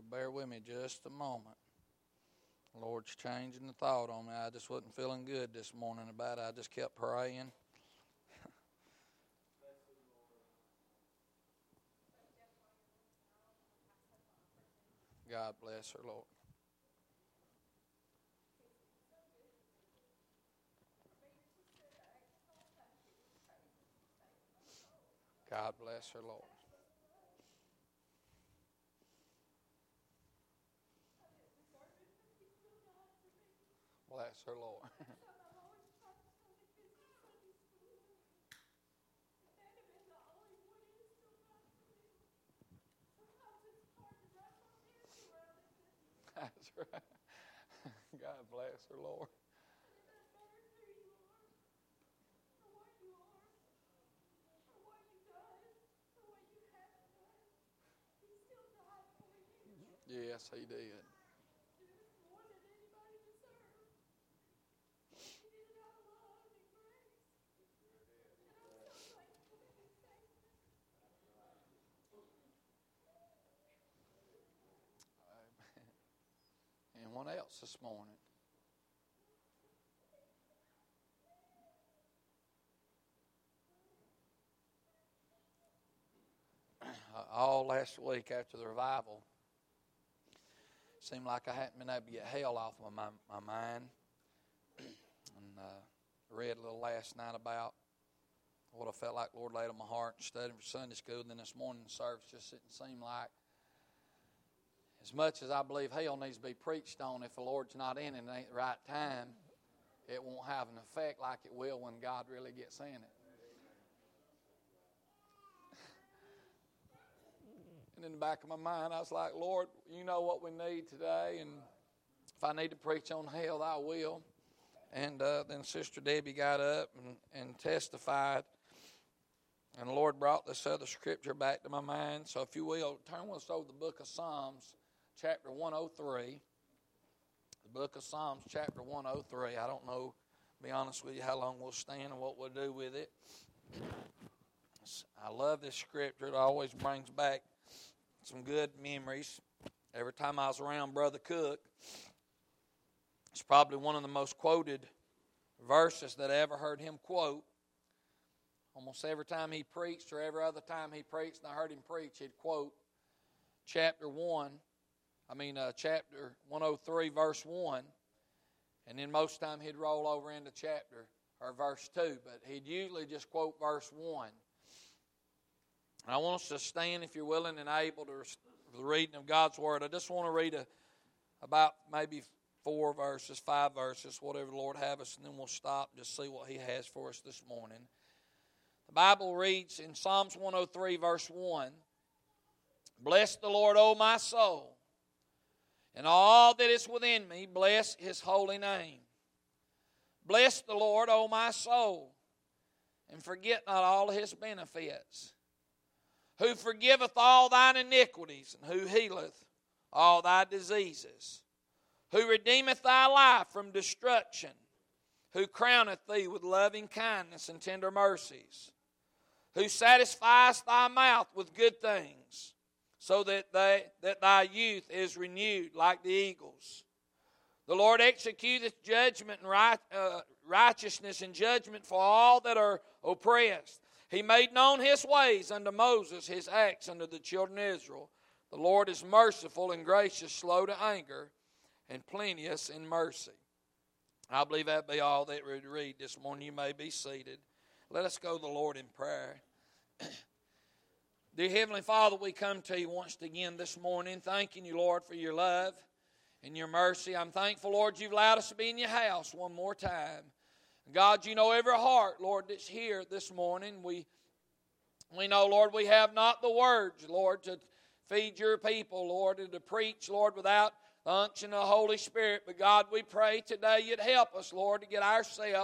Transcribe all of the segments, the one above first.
bear with me just a moment. The Lord's changing the thought on me. I just wasn't feeling good this morning about it. I just kept praying. God bless her, Lord. God bless her, Lord. Bless her, Lord. That's right. God bless her, Lord. Yes, He did. Anyone else this morning? All last week after the revival, seemed like I hadn't been able to get hell off of my mind. And read a little last night about what I felt like the Lord laid on my heart and studying for Sunday school. And then this morning the service just didn't seem like, as much as I believe hell needs to be preached on, if the Lord's not in it and ain't the right time, it won't have an effect like it will when God really gets in it. And in the back of my mind, I was like, Lord, you know what we need today, and if I need to preach on hell, I will. And then Sister Debbie got up and testified, and the Lord brought this other scripture back to my mind. So if you will, turn with us over the book of Psalms, chapter 103. The book of Psalms, chapter 103. I don't know, to be honest with you, how long we'll stand and what we'll do with it. I love this scripture. It always brings back some good memories. Every time I was around Brother Cook, it's probably one of the most quoted verses that I ever heard him quote. Almost every time he preached or every other time he preached and I heard him preach, he'd quote chapter 103, verse 1. And then most of the time he'd roll over into chapter or verse 2. But he'd usually just quote verse 1. And I want us to stand, if you're willing and able, to the reading of God's Word. I just want to read about maybe 4 verses, 5 verses, whatever the Lord have us, and then we'll stop and just see what He has for us this morning. The Bible reads in Psalms 103, verse 1, Bless the Lord, O my soul, and all that is within me, bless His holy name. Bless the Lord, O my soul, and forget not all His benefits, who forgiveth all thine iniquities, and who healeth all thy diseases, who redeemeth thy life from destruction, who crowneth thee with loving kindness and tender mercies, who satisfieth thy mouth with good things, so that thy youth is renewed like the eagles. The Lord executeth judgment and righteousness and judgment for all that are oppressed. He made known His ways unto Moses, His acts unto the children of Israel. The Lord is merciful and gracious, slow to anger, and plenteous in mercy. I believe that be all that we read this morning. You may be seated. Let us go to the Lord in prayer. Dear Heavenly Father, we come to You once again this morning, thanking You, Lord, for Your love and Your mercy. I'm thankful, Lord, You've allowed us to be in Your house one more time. God, You know every heart, Lord, that's here this morning. We know, Lord, we have not the words, Lord, to feed Your people, Lord, and to preach, Lord, without the unction of the Holy Spirit. But God, we pray today You'd help us, Lord, to get ourselves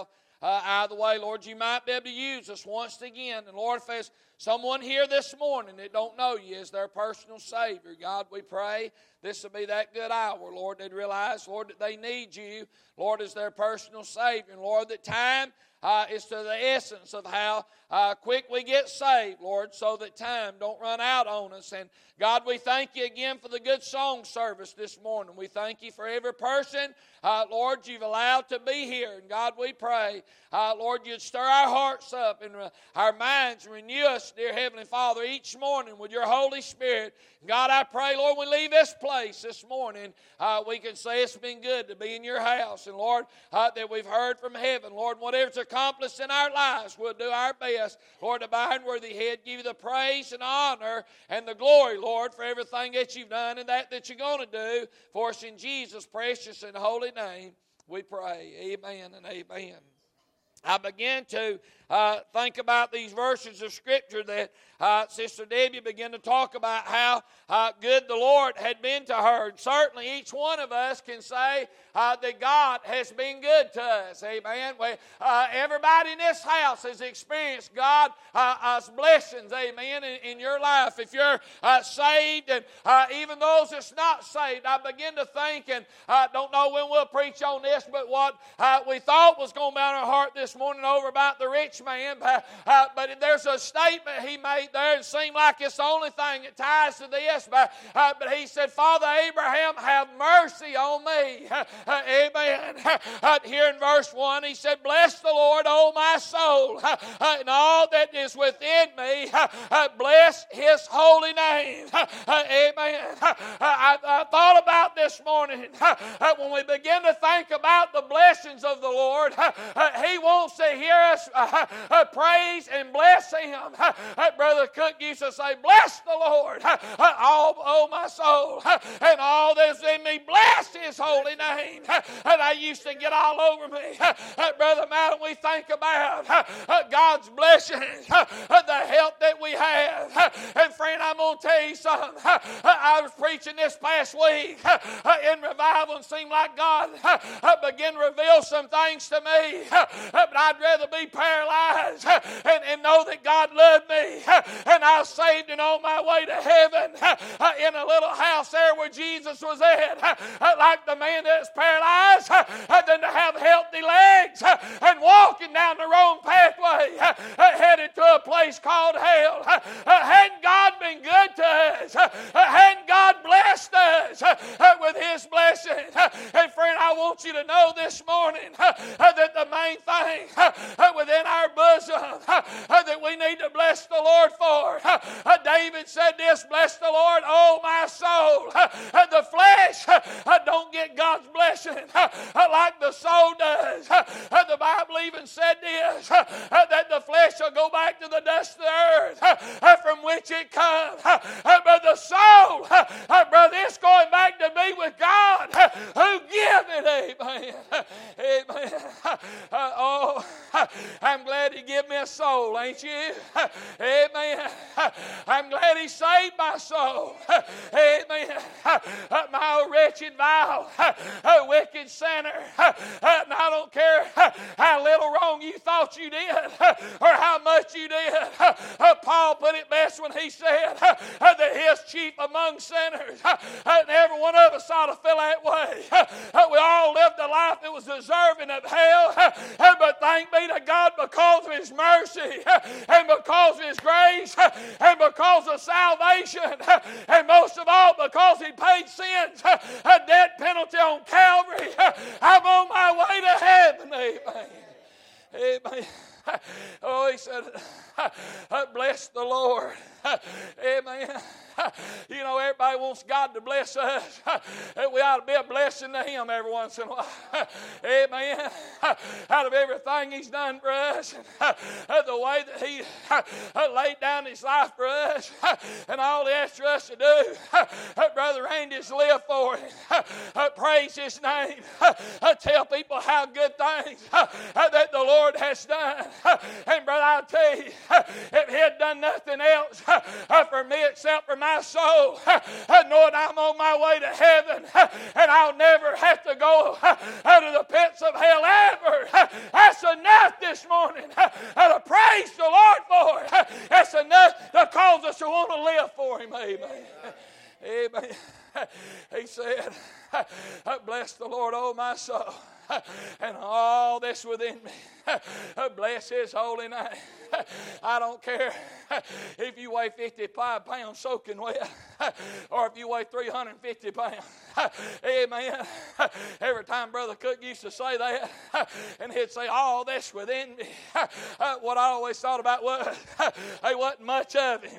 out of the way. Lord, you might be able to use us once again. And Lord, if there's someone here this morning that don't know you as their personal Savior, God, we pray this will be that good hour, Lord. They'd realize, Lord, that they need you, Lord, as their personal Savior. And Lord, that time is to the essence of how quick we get saved, Lord, so that time don't run out on us. And God, we thank you again for the good song service this morning. We thank you for every person, Lord, you've allowed to be here. And God, we pray, Lord, you'd stir our hearts up and our minds and renew us, dear Heavenly Father, each morning with your Holy Spirit. God, I pray, Lord, when we leave this place this morning, we can say it's been good to be in your house. And Lord, that we've heard from heaven. Lord, whatever's accomplished in our lives, we'll do our best, Lord, to bow and worthy head, give you the praise and honor and the glory, Lord, for everything that you've done and that you're going to do for us in Jesus' precious and holy name. We pray. Amen and amen. I began to think about these verses of Scripture that Sister Debbie began to talk about how good the Lord had been to her. And certainly each one of us can say that God has been good to us. Amen. Everybody in this house has experienced God's blessings. Amen. In your life. If you're saved, and even those that's not saved, I begin to think, and don't know when we'll preach on this, but what we thought was going to be on our heart this morning over about the rich man. But there's a statement he made there. It seemed like it's the only thing that ties to this. But he said, Father Abraham, have mercy on me. Amen. Here in verse 1, he said, bless the Lord, O my soul, and all that is within me. Bless his holy name. Amen. I thought about this morning, when we begin to think about the blessings of the Lord, he wants to hear us praise and bless him. Brother Cook used to say, bless the Lord, oh my soul, and all that's in me, bless his holy name. And I used to get all over me. Brother Madden, we think about God's blessings, the help that we have. And friend, I'm going to tell you something. I was preaching this past week in revival, and seemed like God began to reveal some things to me. But I'd rather be paralyzed and know that God loved me, and I was saved and on my way to heaven in a little house there where Jesus was at, like the man that's paralyzed, than to have healthy legs and walking down the wrong pathway headed to a place called hell. Hadn't God been good to us? Hadn't God blessed us with his blessing? And friend, I want you to know this morning that the main thing within our bosom that we need to bless the Lord for. David said this, bless the Lord, oh my soul. The flesh don't get God's blessing like the soul does. The Bible even said this, that the flesh shall go back to the dust of the earth from which it comes. But the soul, brother, it's going back to be with God who give it. Amen. Amen. Oh, I'm glad he gave me a soul, ain't you? Amen. I'm glad he saved my soul. Amen. My old wretched, vile, wicked sinner. And I don't care how little wrong you thought you did or how much you did. Paul put it best when he said that he's chief among sinners. And every one of us ought to feel that way. We all lived a life that was deserving of hell. But thank be to God because of his mercy and because of his grace and because of salvation, and most of all because he paid sin's a debt penalty on Calvary. I'm on my way to heaven. Amen. Amen. Oh, he said, bless the Lord. Amen. You know, everybody wants God to bless us. We ought to be a blessing to him every once in a while. Amen. Out of everything he's done for us, the way that he laid down his life for us, and all he asked for us to do, Brother Randy's live for him. Praise his name. Tell people how good things that the Lord has done. And brother, I'll tell you, if he had done nothing else for me except for my soul, knowing I'm on my way to heaven and I'll never have to go out of the pits of hell ever, that's enough this morning to praise the Lord for it. That's enough to cause us to want to live for Him. Amen. Amen. He said, bless the Lord, oh my soul, and all that's within me. Bless His holy name. I don't care if you weigh 55 pounds soaking wet or if you weigh 350 pounds. Amen. Every time Brother Cook used to say that, and he'd say, all that's within me. What I always thought about was, there wasn't much of Him.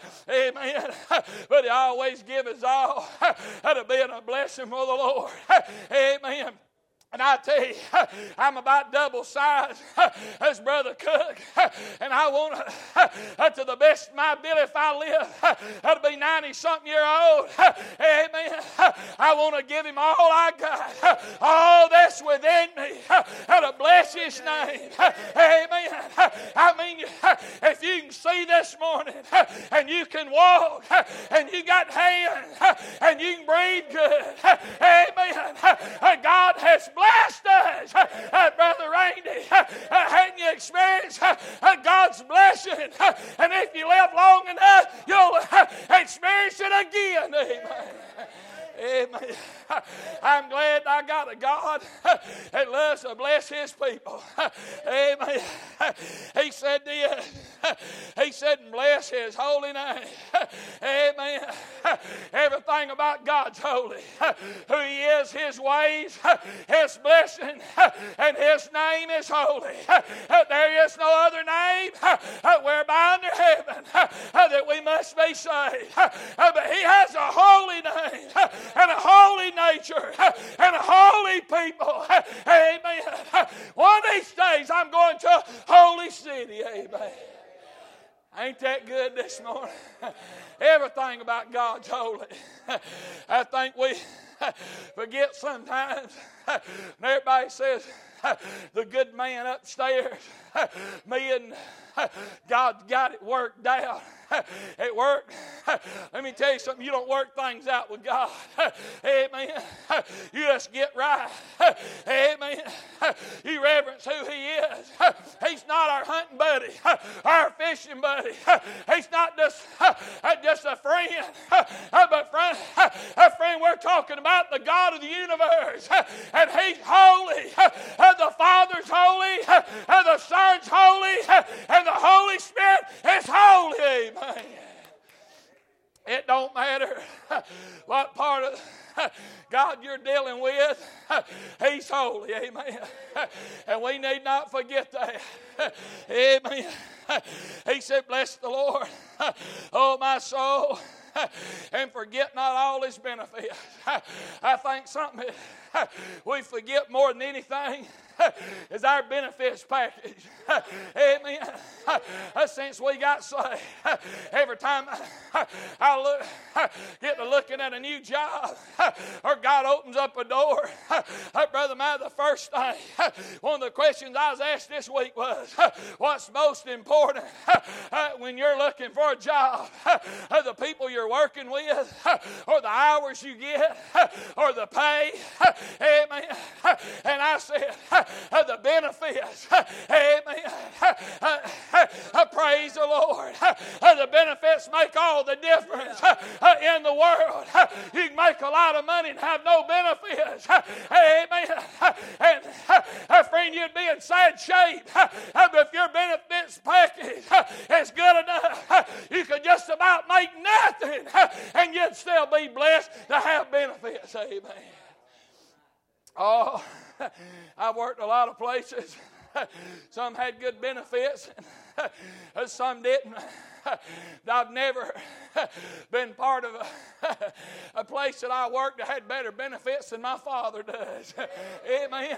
Amen. But He always give His all to being a blessing for the Lord. Amen. And I tell you, I'm about double size as Brother Cook. And I want to the best of my ability, if I live, to be 90-something year old. Amen. I want to give Him all I got. All that's within me. To bless His name. Amen. I mean, if you can see this morning, and you can walk, and you got hands, and you can breathe good. Amen. God has blessed us. Brother Randy, hadn't you experienced God's blessing? And if you live long enough, you'll experience it again. Amen. Amen. I'm glad I got a God that loves to bless His people. Amen. He said this. He said, bless His holy name. Amen. Everything about God's holy. Who He is, His ways, His blessing, and His name is holy. There is no other name whereby under heaven that we must be saved. But He has a holy name and a holy nature and a holy people. Amen. One of these days I'm going to a holy city. Amen. Ain't that good this morning? Everything about God's holy. I think we forget sometimes. And everybody says, the good man upstairs, me and God's got it worked out. It worked. Let me tell you something. You don't work things out with God. Amen. You just get right. Amen. You reverence who He is. He's not our hunting buddy, our fishing buddy. He's not just a friend. But a friend, we're talking about the God of the universe. And He's holy. The Father's holy. The Son's holy. And the Holy Spirit is holy. Amen. It don't matter what part of God you're dealing with. He's holy. Amen. And we need not forget that. Amen. He said, bless the Lord, oh my soul, and forget not all His benefits. I think something we forget more than anything is our benefits package. Amen. Since we got saved, every time I get to looking at a new job, or God opens up a door, Brother Matt, the first thing, one of the questions I was asked this week was, what's most important when you're looking for a job? The people you're working with, or the hours you get, or the pay? Amen. And I said, the benefits. Amen. Praise the Lord. The benefits make all the difference in the world. You can make a lot of money and have no benefits. Amen. And friend, you'd be in sad shape if your benefits package is good enough. You could just about make nothing and you'd still be blessed to have benefits. Amen. Oh, I've worked a lot of places. Some had good benefits, and some didn't. I've never been part of a place that I worked that had better benefits than my father does. Amen.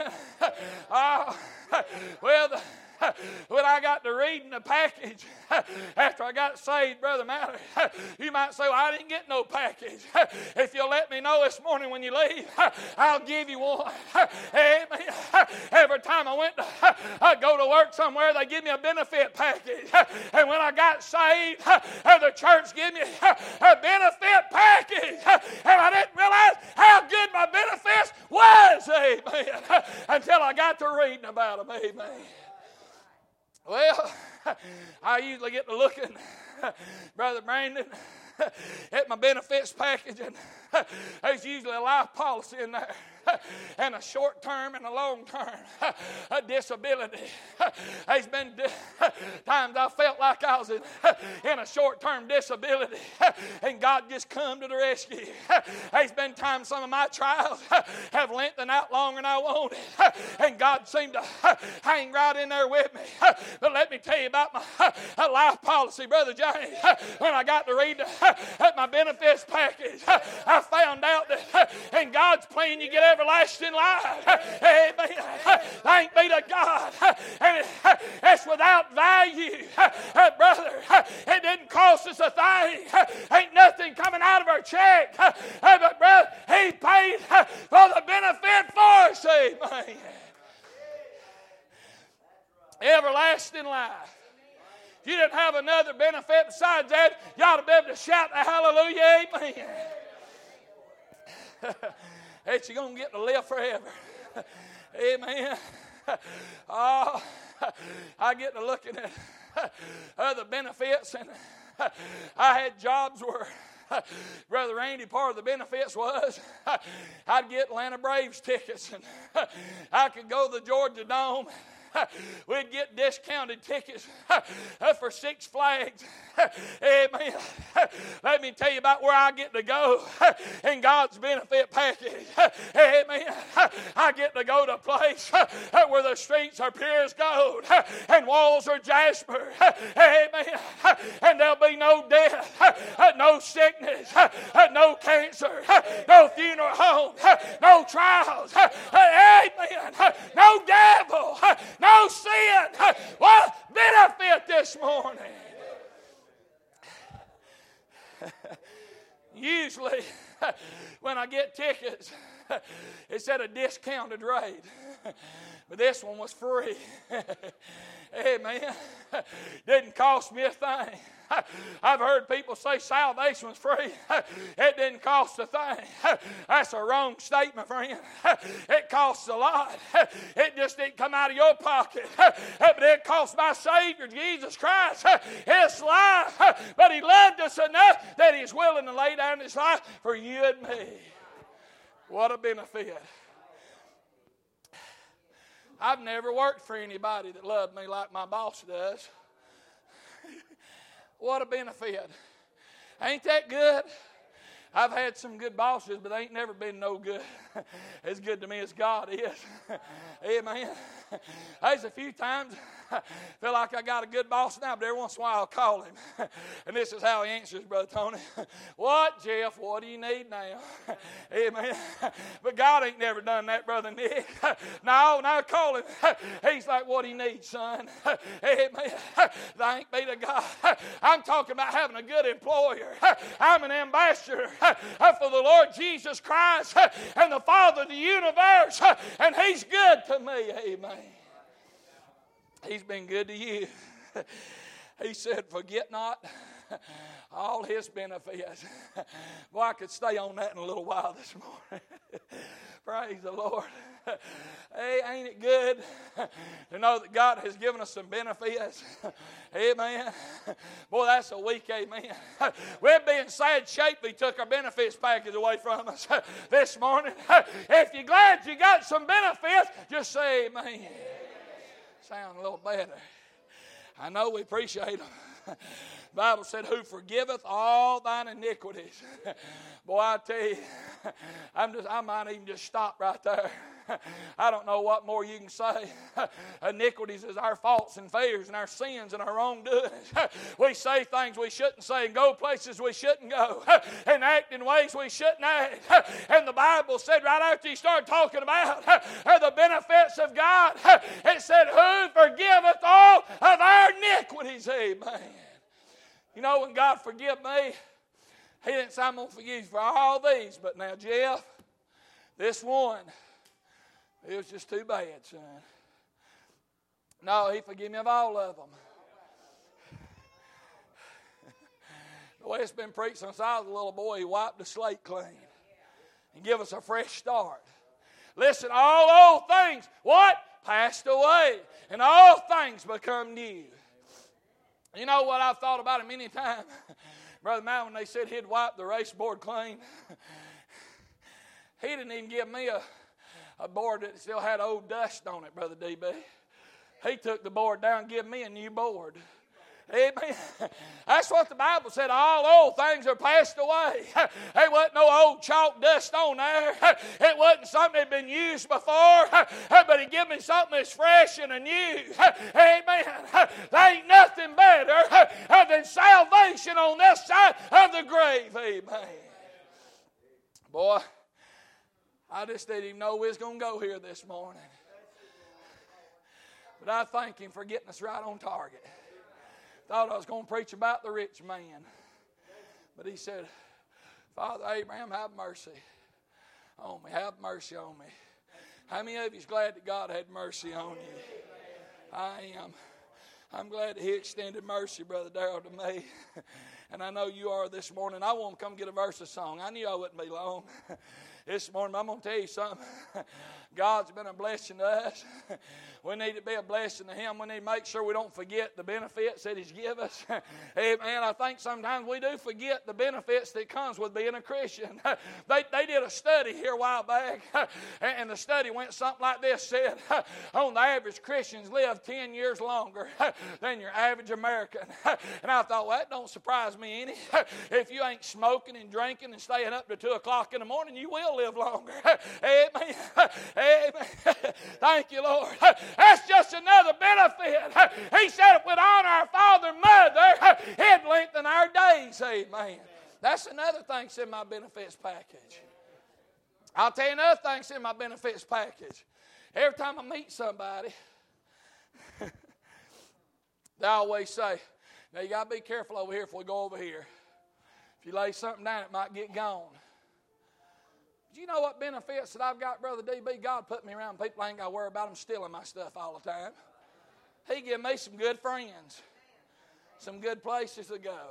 Well, when I got to reading the package after I got saved, Brother Mallory, you might say, well, I didn't get no package. If you'll let me know this morning when you leave, I'll give you one. Amen. Every time I go to work somewhere, they give me a benefit package. And when I got saved, the church gave me a benefit package. And I didn't realize how good my benefits was. Amen. Until I got to reading about them. Amen. Well, I usually get to looking, Brother Brandon, at my benefits package, and there's usually a life policy in there, and a short term and a long term a disability. There's been times I felt like I was in a short term disability, and God just come to the rescue. There's been times some of my trials have lengthened out longer than I wanted, and God seemed to hang right in there with me. But let me tell you about my life policy, Brother James. When I got to read my benefits package, I found out that in God's plan you get everlasting life. Amen. Thank be to God. And it's without value. Brother, it didn't cost us a thing. Ain't nothing coming out of our check. But brother, He paid for the benefit for us. Amen. Everlasting life. If you didn't have another benefit besides that, you ought to be able to shout the hallelujah, amen. That you're going to get to live forever. Amen. Oh, I get to looking at other benefits, and I had jobs where, Brother Randy, part of the benefits was I'd get Atlanta Braves tickets, and I could go to the Georgia Dome. We'd get discounted tickets for Six Flags. Amen. Let me tell you about where I get to go in God's benefit package. Amen. I get to go to a place where the streets are pure as gold and walls are jasper. Amen. And there'll be no death, no sickness, no cancer, no funeral home, no trials. Amen. No devil. No sin. What benefit this morning? Usually, when I get tickets, it's at a discounted rate. But this one was free. Amen. Didn't cost me a thing. I've heard people say salvation was free. It didn't cost a thing. That's a wrong statement, friend. It costs a lot. It just didn't come out of your pocket. But it cost my Savior, Jesus Christ, His life. But He loved us enough that He's willing to lay down His life for you and me. What a benefit. I've never worked for anybody that loved me like my boss does. What a benefit. Ain't that good? I've had some good bosses, but they ain't never been no good. As good to me as God is. Amen. There's a few times I feel like I got a good boss now, but every once in a while I'll call him. And this is how he answers, Brother Tony. What, Jeff? What do you need now? Amen. But God ain't never done that, Brother Nick. No, call him. He's like, what do you need, son? Amen. Thank be to God. I'm talking about having a good employer. I'm an ambassador for the Lord Jesus Christ and the Father of the universe, and He's good to me. Amen. He's been good to you. He said, forget not all His benefits. Boy, I could stay on that in a little while this morning. Praise the Lord. Hey, ain't it good to know that God has given us some benefits? Amen. Boy, that's a weak amen. We'd be in sad shape if He took our benefits package away from us this morning. If you're glad you got some benefits, just say amen. Sound a little better. I know we appreciate them. The Bible said, who forgiveth all thine iniquities. Boy, I tell you, I might even just stop right there. I don't know what more you can say. Iniquities is our faults and failures and our sins and our wrongdoings. We say things we shouldn't say and go places we shouldn't go and act in ways we shouldn't act. And the Bible said right after He started talking about the benefits of God, it said, who forgiveth all of our iniquities. Amen. You know, when God forgive me, He didn't say, I'm going to forgive you for all these. But now, Jeff, this one, it was just too bad, son. No, He forgave me of all of them. The way it's been preached since I was a little boy, He wiped the slate clean and give us a fresh start. Listen, all old things, what? passed away, and all things become new. You know what I've thought about it many times? Brother Matt, when they said he'd wipe the race board clean, he didn't even give me a board that still had old dust on it, Brother DB. He took the board down and gave me a new board. Amen. That's what the Bible said. All old things are passed away. There wasn't no old chalk dust on there. It wasn't something that had been used before. But He gave me something that's fresh and new. Amen. There ain't nothing better than salvation on this side of the grave. Amen. Boy, I just didn't even know we was going to go here this morning. But I thank Him for getting us right on target. Thought I was going to preach about the rich man. But he said, Father Abraham, have mercy on me. Have mercy on me. How many of you is glad that God had mercy on you? I am. I'm glad that He extended mercy, Brother Darrell, to me. And I know you are this morning. I want to come get a verse of song. I knew I wouldn't be long. This morning, I'm going to tell you something. God's been a blessing to us. We need to be a blessing to Him. We need to make sure we don't forget the benefits that He's given us. Amen. I think sometimes we do forget the benefits that comes with being a Christian. They did a study here a while back, and the study went something like this, said, on the average, Christians live 10 years longer than your average American. And I thought, well, that don't surprise me any. If you ain't smoking and drinking and staying up to 2 o'clock in the morning, you will live longer. Amen. Amen. Thank you, Lord. That's just another benefit. He said if we'd honor our father and mother, He'd lengthen our days. Amen. That's another thing that's in my benefits package. I'll tell you another thing that's in my benefits package. Every time I meet somebody, they always say, now you got to be careful over here if we go over here. If you lay something down, it might get gone. Do you know what benefits that I've got, Brother DB? God put me around people I ain't got to worry about them stealing my stuff all the time. He gave me some good friends, some good places to go.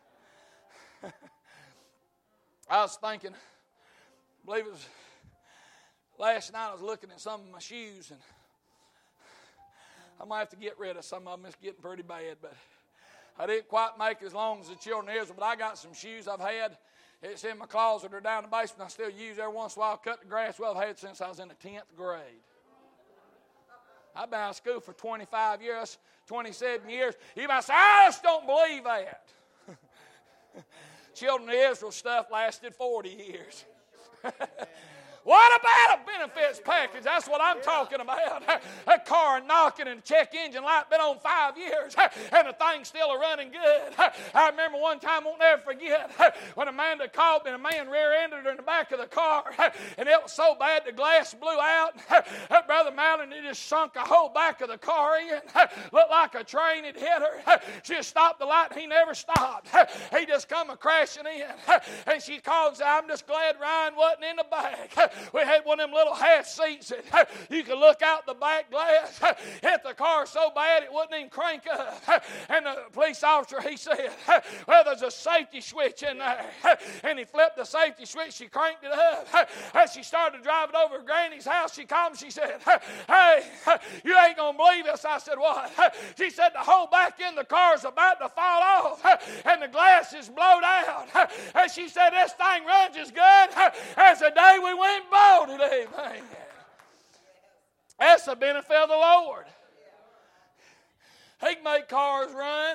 I was thinking, I believe it was last night I was looking at some of my shoes, and I might have to get rid of some of them. It's getting pretty bad, but I didn't quite make as long as the children of Israel, but I got some shoes I've had. It's in my closet or down in the basement. I still use every once in a while. Cut the grass. Well, I've had since I was in the 10th grade. I've been out of school for 25 years, 27 years. You might say, I just don't believe that. Children of Israel stuff lasted 40 years. What about a benefits package? That's what I'm talking about. A car knocking and a check engine light been on 5 years, and the thing's still running good. I remember one time, won't never forget, when Amanda called me, and a man rear-ended her in the back of the car, and it was so bad the glass blew out. Brother Malin, he just sunk the whole back of the car in. Looked like a train had hit her. She just stopped the light, and he never stopped. He just come crashing in, and she called and said, I'm just glad Ryan wasn't in the back. We had one of them little half seats that you could look out the back glass. Hit the car so bad it wouldn't even crank up. And the police officer, he said, well, there's a safety switch in there. And he flipped the safety switch. She cranked it up. As she started driving over to Granny's house, she called me. She said, hey, you ain't going to believe this. I said, what? She said, the whole back end of the car is about to fall off. And the glass is blowed out. And she said, this thing runs as good as the day we went and bought it. Amen. That's the benefit of the Lord. He can make cars run.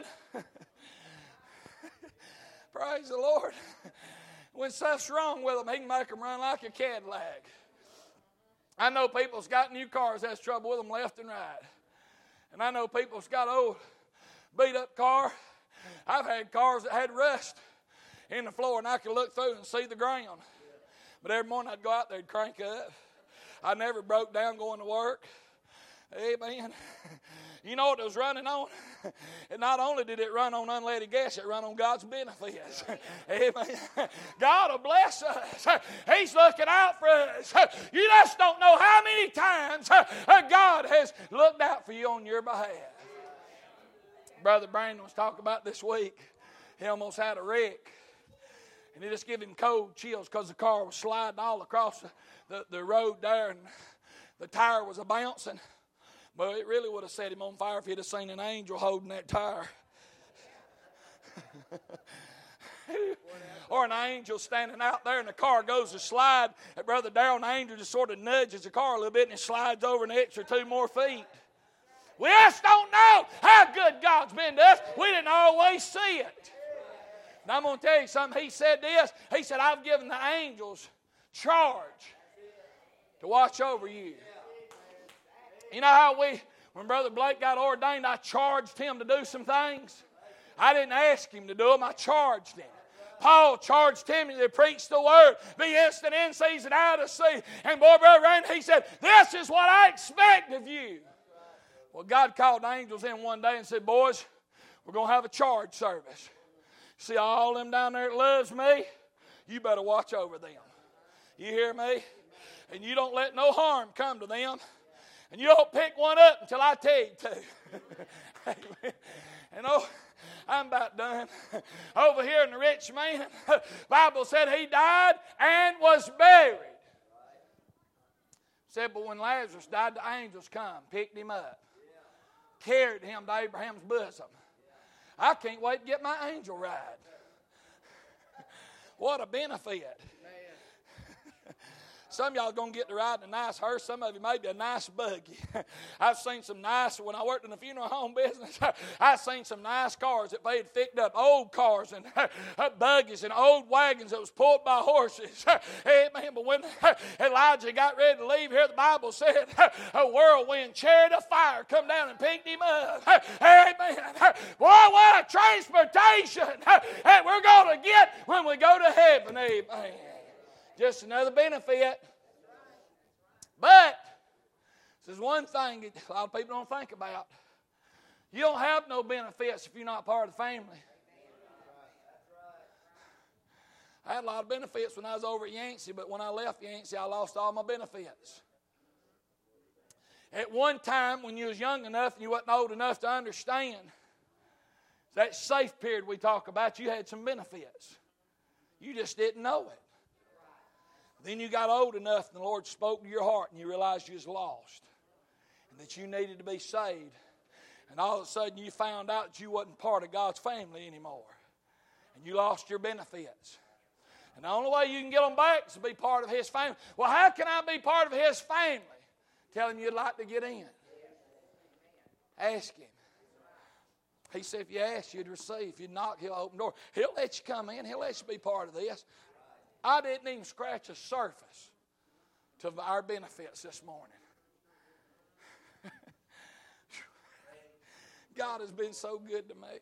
Praise the Lord. When stuff's wrong with them, He can make them run like a Cadillac. I know people's got new cars that's trouble with them left and right. And I know people's got old beat up car. I've had cars that had rust in the floor and I could look through and see the ground. But every morning I'd go out there and crank up. I never broke down going to work. Amen. You know what it was running on? And not only did it run on unleaded gas, it ran on God's benefits. Amen. God will bless us. He's looking out for us. You just don't know how many times God has looked out for you on your behalf. Brother Brandon was talking about this week. He almost had a wreck. And it just gave him cold chills because the car was sliding all across the road there, and the tire was a bouncing. But it really would have set him on fire if he'd have seen an angel holding that tire. Or an angel standing out there and the car goes to slide. And Brother Darrell, an angel just sort of nudges the car a little bit and it slides over an extra 2 more feet. We just don't know how good God's been to us. We didn't always see it. And I'm going to tell you something. He said this. He said, I've given the angels charge to watch over you. You know how when Brother Blake got ordained, I charged him to do some things. I didn't ask him to do them. I charged him. Paul charged Timothy to preach the word, be instant in season, out of season. And boy, Brother Randy, he said, this is what I expect of you. Well, God called the angels in one day and said, boys, we're going to have a charge service. See all them down there that loves me? You better watch over them. You hear me? And you don't let no harm come to them. And you don't pick one up until I tell you to. And I'm about done. Over here in the rich man, the Bible said he died and was buried. Said, but when Lazarus died, the angels come, picked him up, carried him to Abraham's bosom. I can't wait to get my angel ride. What a benefit. Some of y'all are going to get to ride in a nice hearse. Some of you maybe a nice buggy. I've seen some nice, when I worked in the funeral home business, I've seen some nice cars that they had picked up, old cars and buggies and old wagons that was pulled by horses. Amen. But when Elijah got ready to leave here, the Bible said a whirlwind chariot of fire come down and picked him up. Amen. Boy, what a transportation that we're going to get when we go to heaven. Amen. Just another benefit. But this is one thing that a lot of people don't think about. You don't have no benefits if you're not part of the family. I had a lot of benefits when I was over at Yancey, but when I left Yancey, I lost all my benefits. At one time, when you was young enough and you wasn't old enough to understand, that safe period we talk about, you had some benefits. You just didn't know it. Then you got old enough and the Lord spoke to your heart and you realized you was lost and that you needed to be saved. And all of a sudden you found out that you wasn't part of God's family anymore. And you lost your benefits. And the only way you can get them back is to be part of His family. Well, how can I be part of His family? Tell Him you'd like to get in. Ask Him. He said if you ask, you'd receive. If you knock, He'll open the door. He'll let you come in. He'll let you be part of this. I didn't even scratch the surface to our benefits this morning. God has been so good to me.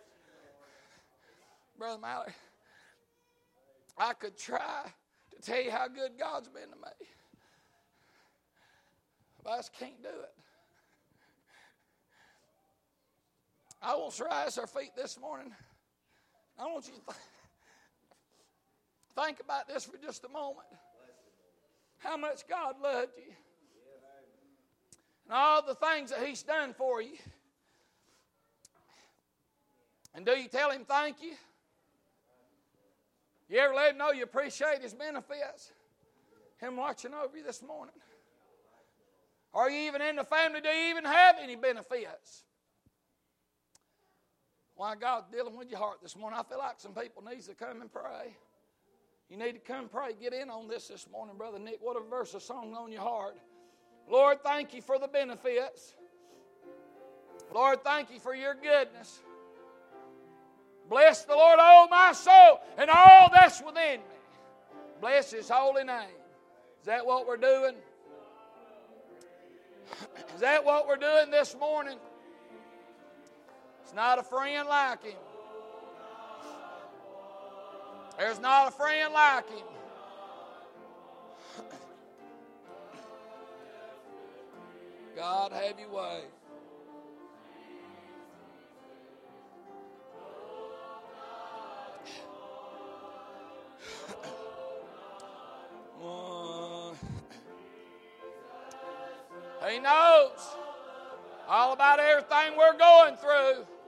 Brother Malley, I could try to tell you how good God's been to me. But I just can't do it. I want us to rise our feet this morning. I want you to think about this for just a moment. How much God loved you. And all the things that He's done for you. And do you tell Him thank you? You ever let Him know you appreciate His benefits? Him watching over you this morning. Are you even in the family? Do you even have any benefits? Why God's dealing with your heart this morning. I feel like some people need to come and pray. You need to come pray. Get in on this morning, Brother Nick. What a verse of song on your heart. Lord, thank you for the benefits. Lord, thank you for your goodness. Bless the Lord, oh my soul, and all that's within me. Bless His holy name. Is that what we're doing? Is that what we're doing this morning? It's not a friend like Him. There's not a friend like Him. God, have your way. He knows all about everything we're going through.